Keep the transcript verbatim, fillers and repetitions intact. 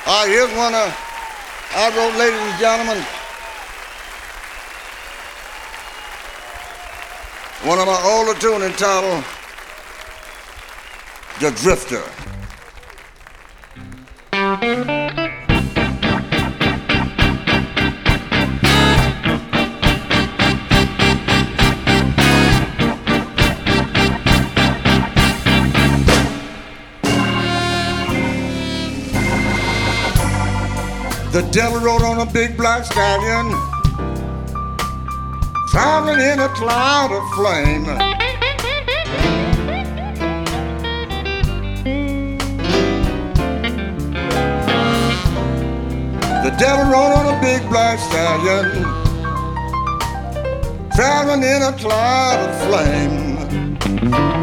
All right, here's one uh, I wrote, ladies and gentlemen. One of my older tunes entitled The Drifter. The devil rode on a big black stallion, traveling in a cloud of flame. The devil rode on a big black stallion, traveling in a cloud of flame.